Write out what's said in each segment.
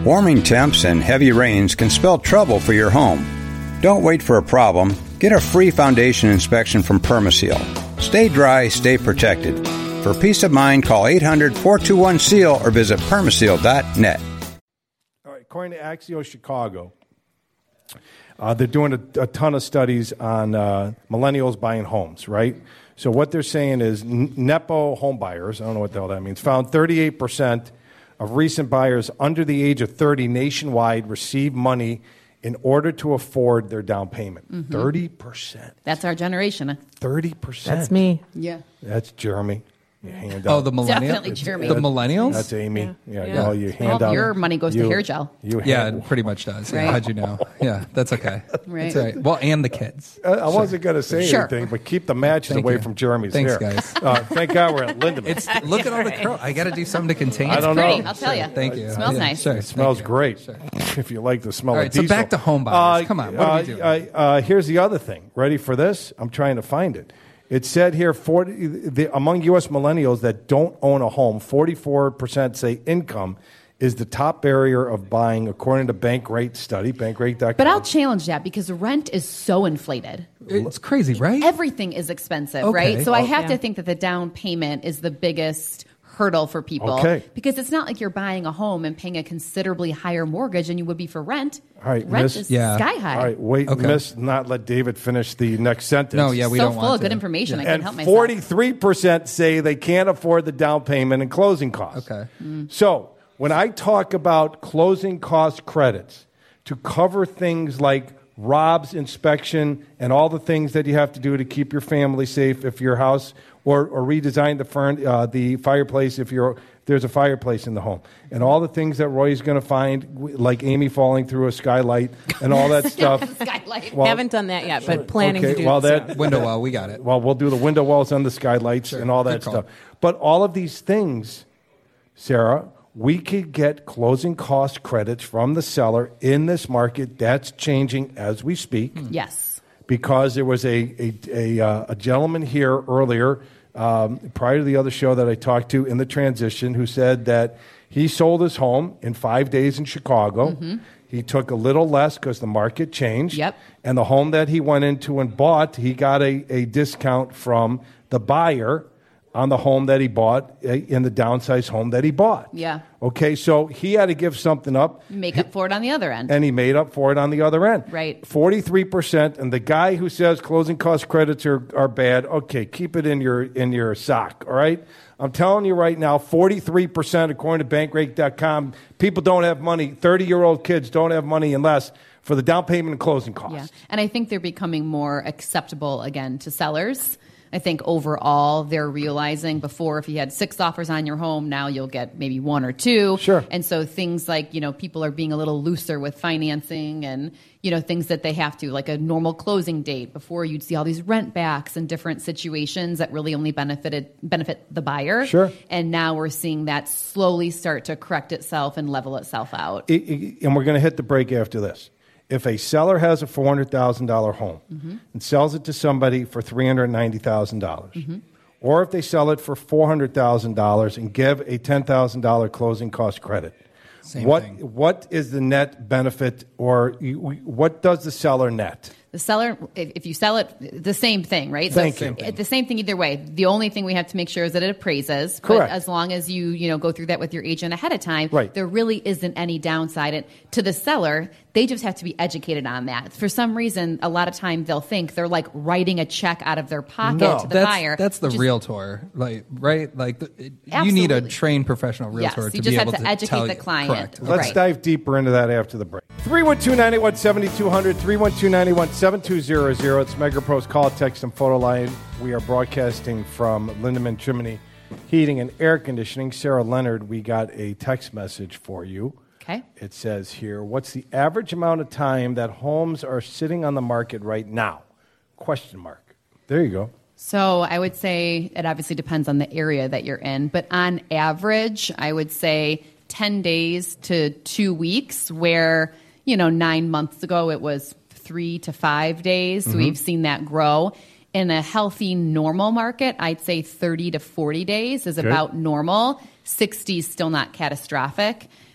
Warming temps and heavy rains can spell trouble for your home. Don't wait for a problem. Get a free foundation inspection from Permaseal. Stay dry, stay protected. For peace of mind, call 800-421-SEAL or visit permaseal.net. All right, according to Axios Chicago, they're doing a ton of studies on millennials buying homes, right? So what they're saying is Nepo home buyers, I don't know what the hell that means, found 38% of recent buyers under the age of 30 nationwide received money in order to afford their down payment. 30%. That's our generation. 30%. That's me. Yeah. That's Jeremy. You hand Oh, out. the millennials? Definitely Jeremy. The millennials? That's Amy. Yeah. No, you hand Well, out. your money goes to hair gel. Yeah, it pretty much does. Yeah, Right. how'd you know? Yeah, that's okay. Right. That's all right. Well, and the kids. I wasn't going to say Sure. anything, but keep the matches Thank away you. from Jeremy's Thanks, hair. guys. Thank God we're at Lindemann. Look at all the curl. I got to do something to contain I it. don't Pretty, know. I'll tell you. Thank you. Smells nice. Sure. It smells Thank you. great. Sure. If you like the smell All of right, so diesel. back to home buyers. Come on, what are we doing? Here's the other thing. Ready for this? I'm trying to find it. It said here, among U.S. millennials that don't own a home, 44% say income is the top barrier of buying, according to Bankrate study, bankrate.com. But I'll challenge that because rent is so inflated. It's crazy, right? Everything is expensive, Okay. right? So I have Yeah. to think that the down payment is the biggest hurdle for people. Okay. Because it's not like you're buying a home and paying a considerably higher mortgage than you would be for rent. All right, rent miss. is Yeah. sky high. All right, wait, Okay. miss, not let David finish the next sentence. No, yeah, we so don't full want of good to. information. I And can't help myself. 43% say they can't afford the down payment and closing costs. Okay. So when I talk about closing cost credits to cover things like Rob's inspection and all the things that you have to do to keep your family safe if your house or redesign the fireplace if there's a fireplace in the home, and all the things that Roy's going to find, like Amy falling through a skylight and all that stuff. Skylight. Well, Haven't done that yet, but planning to do well, that. that Window well, we got it. Well, we'll do the window wells and the skylights Sure. and all that Good call. stuff. But all of these things, Sarah, we could get closing cost credits from the seller in this market. That's changing as we speak. Yes. Because there was a gentleman here earlier, prior to the other show that I talked to in the transition, who said that he sold his home in 5 days in Chicago. He took a little less because the market changed. Yep. And the home that he went into and bought, he got a discount from the buyer on the home that he bought, in the downsized home that he bought. Yeah. Okay, so he had to give something up. Make up for it on the other end. And he made up for it on the other end. Right. 43%. And the guy who says closing cost credits are bad, okay, keep it in your sock, all right? I'm telling you right now, 43%, according to Bankrate.com, people don't have money. 30-year-old kids don't have money unless for the down payment and closing costs. Yeah. And I think they're becoming more acceptable again to sellers. I think overall they're realizing before if you had 6 offers on your home, now you'll get maybe 1 or 2. Sure. And so things like, people are being a little looser with financing and, things that they have to, like a normal closing date. Before you'd see all these rent backs and different situations that really only benefit the buyer. Sure. And now we're seeing that slowly start to correct itself and level itself out. And we're going to hit the break after this. If a seller has a $400,000 home and sells it to somebody for $390,000, or if they sell it for $400,000 and give a $10,000 closing cost credit, what is the net benefit, or what does the seller net? The seller, if you sell it, the same thing, right? Thank you. The same thing either way. The only thing we have to make sure is that it appraises. Correct. But as long as you go through that with your agent ahead of time, right, there really isn't any downside. And to the seller, they just have to be educated on that. For some reason, a lot of time they'll think they're like writing a check out of their pocket to the buyer. That's the realtor, right? You need a trained professional realtor Yes, to you be just able have to to educate tell the you. client. Correct. Let's dive deeper into that after the break. 312-981-7200, 312-981-7200. It's MegaPro's call, text, and photo line. We are broadcasting from Lindemann Chimney Heating and Air Conditioning. Sarah Leonard, we got a text message for you. Okay. It says here, what's the average amount of time that homes are sitting on the market right now? Question mark. There you go. So I would say it obviously depends on the area that you're in, but on average, I would say 10 days to 2 weeks, where 9 months ago it was 3 to 5 days. So we've seen that grow. In a healthy, normal market, I'd say 30 to 40 days is about normal. 60 is still not catastrophic.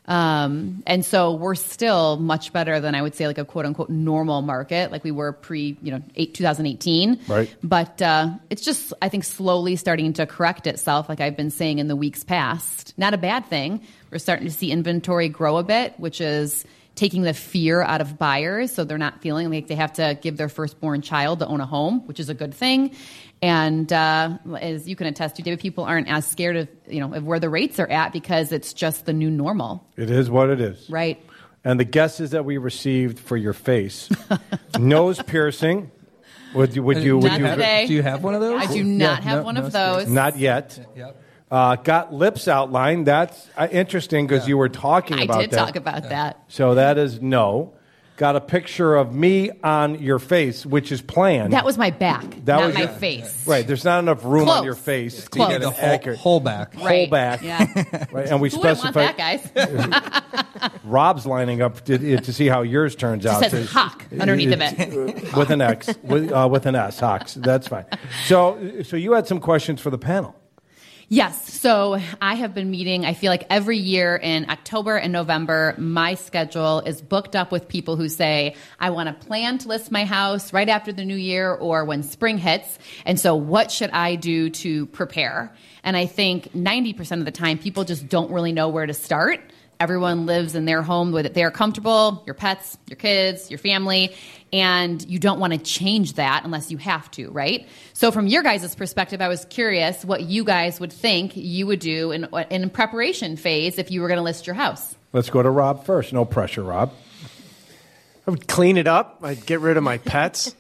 And so we're still much better than I would say like a quote unquote normal market, like we were pre, 2018. Right. But it's just, I think, slowly starting to correct itself, like I've been saying in the weeks past. Not a bad thing. We're starting to see inventory grow a bit, which is taking the fear out of buyers, so they're not feeling like they have to give their firstborn child to own a home, which is a good thing. And as you can attest to, David, people aren't as scared of of where the rates are at because it's just the new normal. It is what it is. Right. And the guesses that we received for your face: nose piercing. Would you? Today. Do you have one of those? I do not have one of those. Not yet. Yep. Got lips outlined. That's interesting because you were talking about that. I did talk about that. So that is no. Got a picture of me on your face, which is planned. That was my back, not my face. Right. There's not enough room Close. on your face It's to get close. an accurate Whole back. Right. whole back. Yeah. Right. And we Who wouldn't want specified. that, guys? Rob's lining up to see how yours turns out. It says Hawk underneath of it. With an X, with an S, Hawks. That's fine. So you had some questions for the panel. Yes. So I have been meeting, I feel like every year in October and November, my schedule is booked up with people who say, I want to plan to list my house right after the new year or when spring hits. And so what should I do to prepare? And I think 90% of the time, people just don't really know where to start. Everyone lives in their home with it. They're comfortable, your pets, your kids, your family, and you don't want to change that unless you have to, right? So from your guys' perspective, I was curious what you guys would think you would do in preparation phase if you were going to list your house. Let's go to Rob first. No pressure, Rob. I would clean it up. I'd get rid of my pets.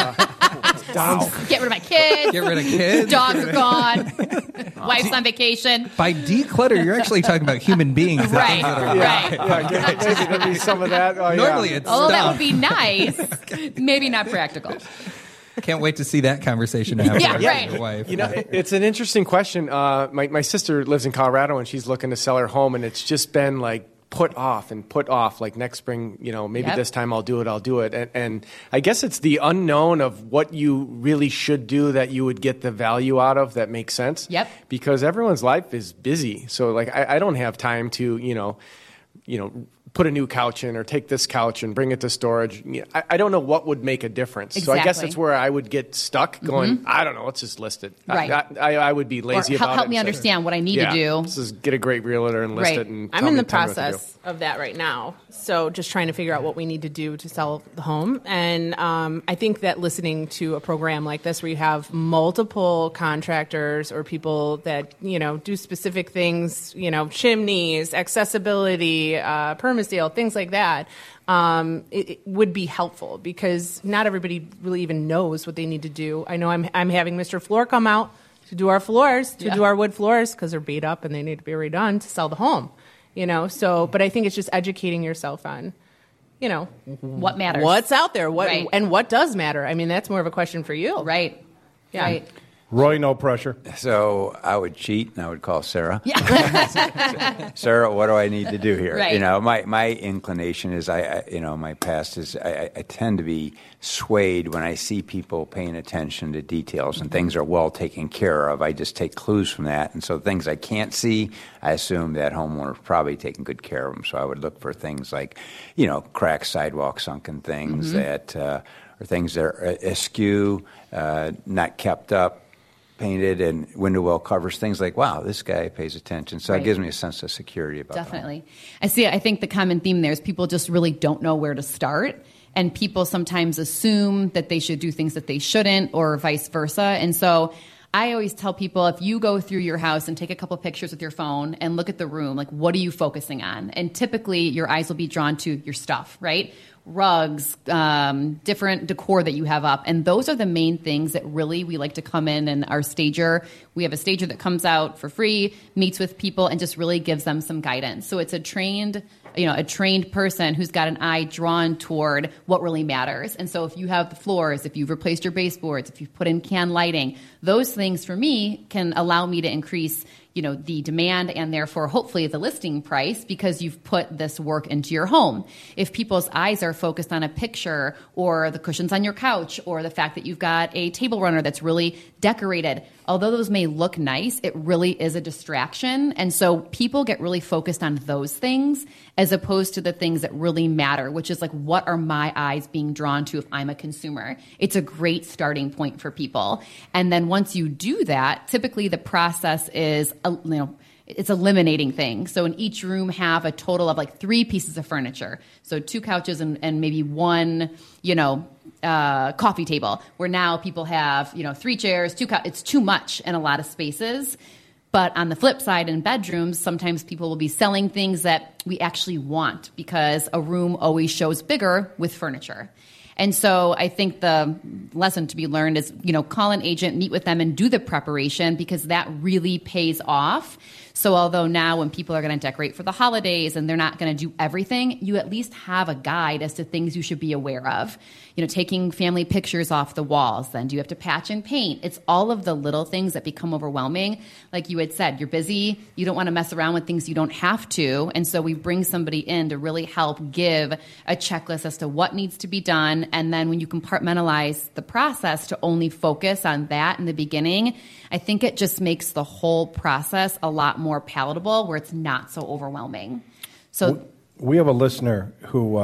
Get rid of my kids. Get rid of kids. Dogs are gone. Wife's on vacation. By declutter, you're actually talking about human beings. Right, right. Yeah, maybe there'd be some of that. Normally it's Oh, stuff. that would be nice. Maybe not practical. Can't wait to see that conversation happen Yeah, with right. your wife. It's an interesting question. My sister lives in Colorado, and she's looking to sell her home, and it's just been like put off, like next spring, maybe Yep. this time I'll do it. And I guess it's the unknown of what you really should do that you would get the value out of that makes sense. Yep. Because everyone's life is busy. So like I don't have time to, put a new couch in or take this couch and bring it to storage. I don't know what would make a difference. So I guess Exactly. that's where I would get stuck going, I don't know, let's just list it. Right. I would be lazy Or about it. help me and say, understand what I need to do. Let's just get a great realtor and list Right. it. And I'm tell in me- the tell me what to do. process of that right now. So just trying to figure out what we need to do to sell the home. And I think that listening to a program like this where you have multiple contractors or people that, do specific things, chimneys, accessibility, permaseal, things like that, it would be helpful because not everybody really even knows what they need to do. I know I'm having Mr. Floor come out to do our floors, do our wood floors because they're beat up and they need to be redone to sell the home. So, but I think it's just educating yourself on, What matters? what's out there, Right. and what does matter. I mean, that's more of a question for you. Right. Yeah. Right. Roy, no pressure. So I would cheat and I would call Sarah. Yeah. Sarah, what do I need to do here? Right. My inclination is my past is I tend to be swayed when I see people paying attention to details and things are well taken care of. I just take clues from that. And so things I can't see, I assume that homeowner's probably taking good care of them. So I would look for things like, cracked sidewalk, sunken things that are things that are askew, not kept up, painted, and window well covers, things like, wow, this guy pays attention. So Right. it gives me a sense of security about the home. Definitely. I think the common theme there is people just really don't know where to start. And people sometimes assume that they should do things that they shouldn't or vice versa. And so I always tell people, if you go through your house and take a couple pictures with your phone and look at the room, like what are you focusing on? And typically your eyes will be drawn to your stuff, right? Rugs, different decor that you have up. And those are the main things that really we like to come in and our stager, we have a stager that comes out for free, meets with people and just really gives them some guidance. So it's a trained person who's got an eye drawn toward what really matters. And so if you have the floors, if you've replaced your baseboards, if you've put in can lighting, those things for me can allow me to increase, the demand and therefore hopefully the listing price because you've put this work into your home. If people's eyes are focused on a picture or the cushions on your couch or the fact that you've got a table runner that's really decorated, although those may look nice, it really is a distraction. And so people get really focused on those things as opposed to the things that really matter, which is like, what are my eyes being drawn to if I'm a consumer? It's a great starting point for people. And then once you do that, typically the process is, it's eliminating things. So in each room have a total of like 3 pieces of furniture. So 2 couches and maybe 1, coffee table, where now people have, 3 chairs, 2 it's too much in a lot of spaces. But on the flip side, in bedrooms, sometimes people will be selling things that we actually want because a room always shows bigger with furniture. And so I think the lesson to be learned is, call an agent, meet with them, and do the preparation because that really pays off. So although now when people are going to decorate for the holidays and they're not going to do everything, you at least have a guide as to things you should be aware of. Taking family pictures off the walls, then do you have to patch and paint? It's all of the little things that become overwhelming. Like you had said, you're busy, you don't want to mess around with things you don't have to. And so we bring somebody in to really help give a checklist as to what needs to be done. And then when you compartmentalize the process to only focus on that in the beginning, I think it just makes the whole process a lot more palatable where it's not so overwhelming. So we have a listener who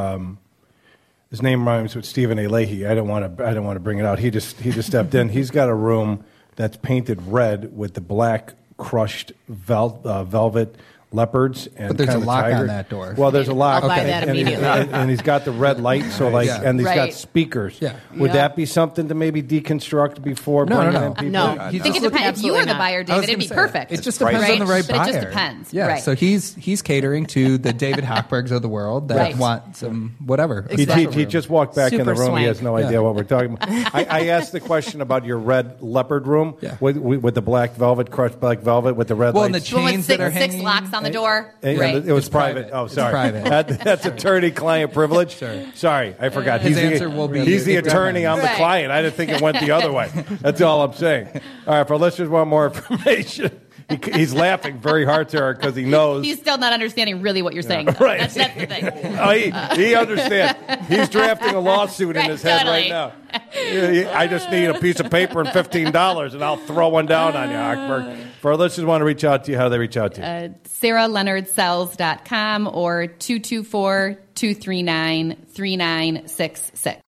his name rhymes with Stephen A. Leahy. I don't want to bring it out. He just stepped in. He's got a room that's painted red with the black crushed velvet leopards and but there's kind a of lock tiger. on that door. Well, there's a lock. I'll buy that immediately. And he's got the red light, so and he's got speakers. Yeah. Would that be something to maybe deconstruct before bringing in people? No. I think it depends. If you were the buyer, David, it'd be perfect. It just depends on the right buyer. But it just depends. Yeah. Right. So he's catering to the David Hochbergs of the world that want some whatever. He just walked back in the room. Swank. He has no idea what we're talking about. I asked the question about your red leopard room with the black velvet, crushed black velvet with the red lights. And the chains that are hanging. 6 locks on the door. Right. It was private. Oh, sorry. That's attorney-client privilege. Sure. Sorry, I forgot. His answer will be. He's the attorney. I'm the client. I didn't think it went the other way. That's all I'm saying. All right, if our listeners want more information, he's laughing very hard to her because he knows. He's still not understanding really what you're saying. Right. That's the thing. He understands. He's drafting a lawsuit in his head right now. I just need a piece of paper and $15, and I'll throw one down on you, Hochberg. For our listeners who want to reach out to you, how do they reach out to you? SarahLeonardSells.com or 224-239-3966.